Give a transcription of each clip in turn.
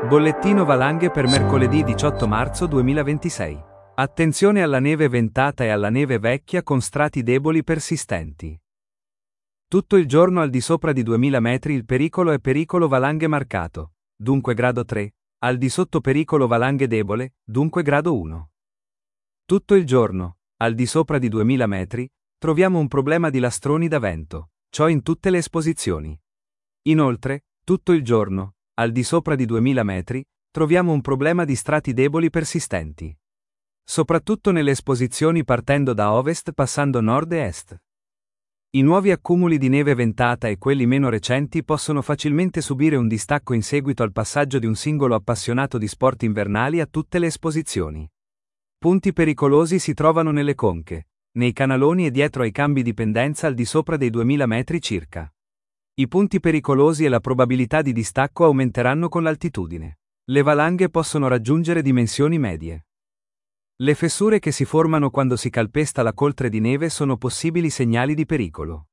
Bollettino valanghe per mercoledì 18 marzo 2026. Attenzione alla neve ventata e alla neve vecchia con strati deboli persistenti. Tutto il giorno al di sopra di 2000 metri il pericolo è pericolo valanghe marcato, dunque grado 3, al di sotto pericolo valanghe debole, dunque grado 1. Tutto il giorno, al di sopra di 2000 metri, troviamo un problema di lastroni da vento, ciò in tutte le esposizioni. Inoltre, tutto il giorno, al di sopra di 2000 metri, troviamo un problema di strati deboli persistenti. Soprattutto nelle esposizioni partendo da ovest passando nord e est. I nuovi accumuli di neve ventata e quelli meno recenti possono facilmente subire un distacco in seguito al passaggio di un singolo appassionato di sport invernali a tutte le esposizioni. Punti pericolosi si trovano nelle conche, nei canaloni e dietro ai cambi di pendenza al di sopra dei 2000 metri circa. I punti pericolosi e la probabilità di distacco aumenteranno con l'altitudine. Le valanghe possono raggiungere dimensioni medie. Le fessure che si formano quando si calpesta la coltre di neve sono possibili segnali di pericolo.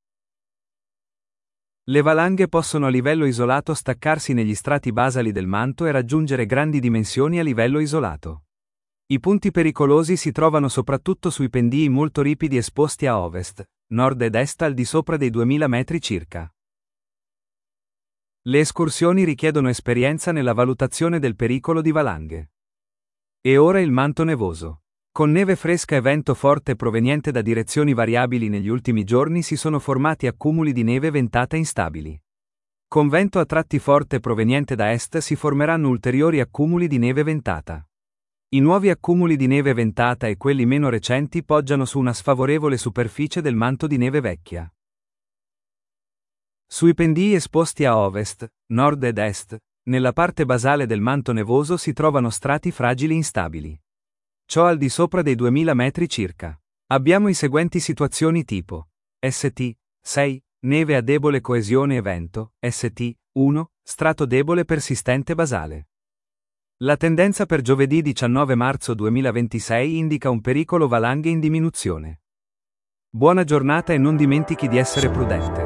Le valanghe possono a livello isolato staccarsi negli strati basali del manto e raggiungere grandi dimensioni a livello isolato. I punti pericolosi si trovano soprattutto sui pendii molto ripidi esposti a ovest, nord ed est al di sopra dei 2000 metri circa. Le escursioni richiedono esperienza nella valutazione del pericolo di valanghe. E ora il manto nevoso. Con neve fresca e vento forte proveniente da direzioni variabili negli ultimi giorni si sono formati accumuli di neve ventata instabili. Con vento a tratti forte proveniente da est si formeranno ulteriori accumuli di neve ventata. I nuovi accumuli di neve ventata e quelli meno recenti poggiano su una sfavorevole superficie del manto di neve vecchia. Sui pendii esposti a ovest, nord ed est, nella parte basale del manto nevoso si trovano strati fragili instabili. Ciò al di sopra dei 2000 metri circa. Abbiamo i seguenti situazioni tipo: St. 6, neve a debole coesione e vento, St. 1, strato debole persistente basale. La tendenza per giovedì 19 marzo 2026 indica un pericolo valanghe in diminuzione. Buona giornata e non dimentichi di essere prudente.